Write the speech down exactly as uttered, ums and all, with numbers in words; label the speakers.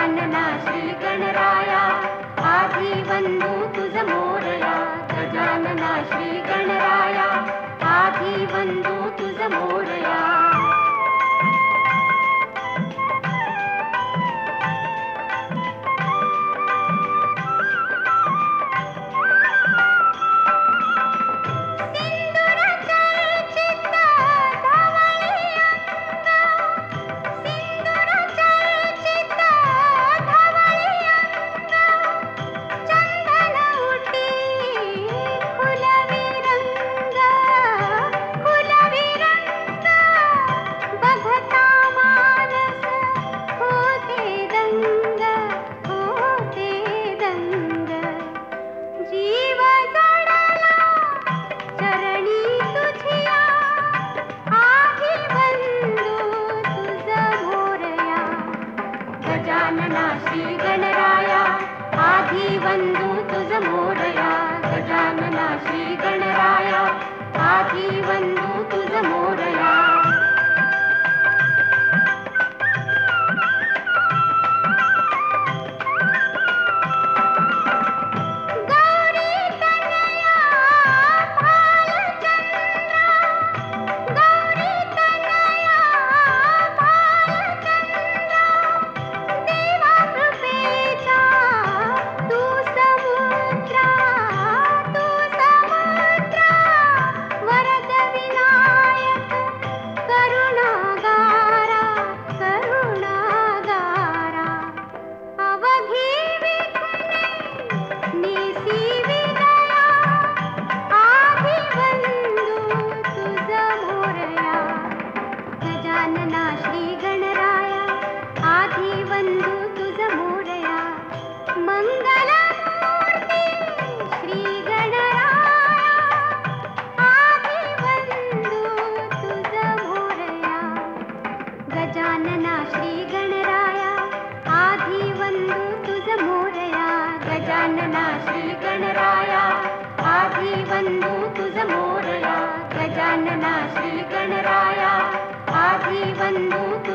Speaker 1: गजानना श्री गणराया आधी वंदू तुझ मोरया. गजानना श्री गणराया आधी वंदू तुझ मोरया. गजानना श्री गणराया आधी वंदू तुझ मोरया. गजानना श्री गणराया आधी वंदू तुझ मोरया. गजानना श्री गणराया आधी वंदू तुझ मोरया. मंगलमूर्ती श्री गणराया आधी वंदू तुझ मोरया. गजानना श्री गणराया आधी वंदू तुझ मोरया. गजानना श्री गणराया आधी वंदू तुझ मोरया. गजानना श्री गणराया आधी वंदू